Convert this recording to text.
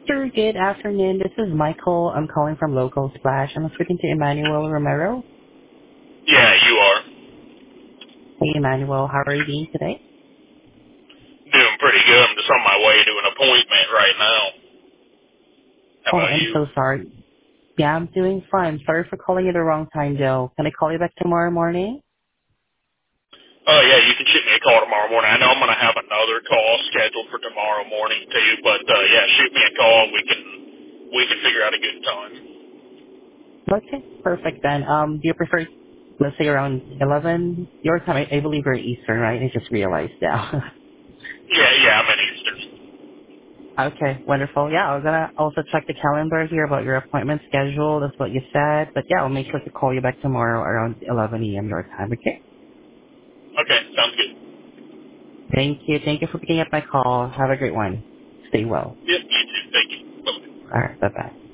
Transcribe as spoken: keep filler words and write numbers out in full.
Sir, good afternoon. This is Michael. I'm calling from Local Splash. I'm speaking to Emmanuel Romero. Yeah, you are. Hey, Emmanuel. How are you doing today? Doing pretty good. I'm just on my way to an appointment right now. How Oh, about I'm you? so sorry. Yeah, I'm doing fine. Sorry for calling you the wrong time, though. Can I call you back tomorrow morning? Oh, yeah, you can shoot me a call tomorrow morning. I know I'm going to have another call scheduled for tomorrow morning, too, but, uh, yeah, shoot me a call. We can, we can figure out a good time. Okay, perfect then. Um, do you prefer, let's say around eleven your time? I, I believe you're Eastern, right? I just realized now. Yeah, yeah, I'm in Eastern. Okay, wonderful. Yeah, I was gonna also check the calendar here about your appointment schedule. That's what you said. But yeah, I'll make sure to call you back tomorrow around eleven a m your time, okay? Okay, sounds good. Thank you. Thank you for picking up my call. Have a great one. Stay well. Yep, you too. Thank you. Bye. All right, bye-bye.